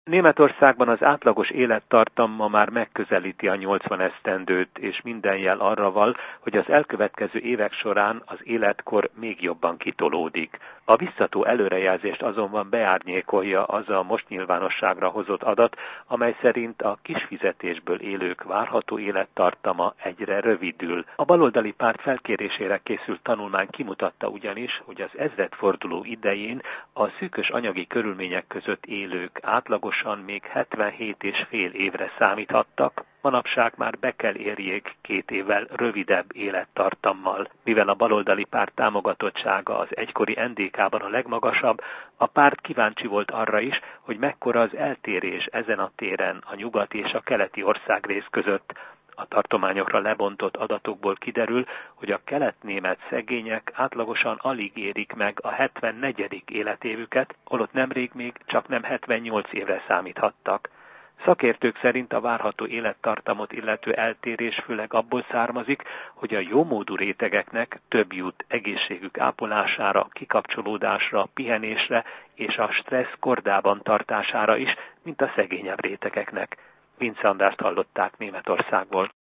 Németországban az átlagos élettartam ma már megközelíti a 80 esztendőt, és minden jel arra val, hogy az elkövetkező évek során az életkor még jobban kitolódik. A biztató előrejelzést azonban beárnyékolja az a most nyilvánosságra hozott adat, amely szerint a kisfizetésből élők várható élettartama egyre rövidül. A baloldali párt felkérésére készült tanulmány kimutatta ugyanis, hogy az ezredforduló idején a szűkös anyagi körülmények között élők átlagosan még 77,5 évre számíthattak, manapság már be kell érjék 2 évvel rövidebb élettartammal. Mivel a baloldali párt támogatottsága az egykori NDK-ban a legmagasabb, a párt kíváncsi volt arra is, hogy mekkora az eltérés ezen a téren a nyugati és a keleti országrész között. A tartományokra lebontott adatokból kiderül, hogy a keletnémet szegények átlagosan alig érik meg a 74. életévüket, holott nemrég még csaknem 78 évre számíthattak. Szakértők szerint a várható élettartamot illető eltérés főleg abból származik, hogy a jómódú rétegeknek több jut egészségük ápolására, kikapcsolódásra, pihenésre és a stressz kordában tartására is, mint a szegényebb rétegeknek. Vince Andrást hallották Németországból.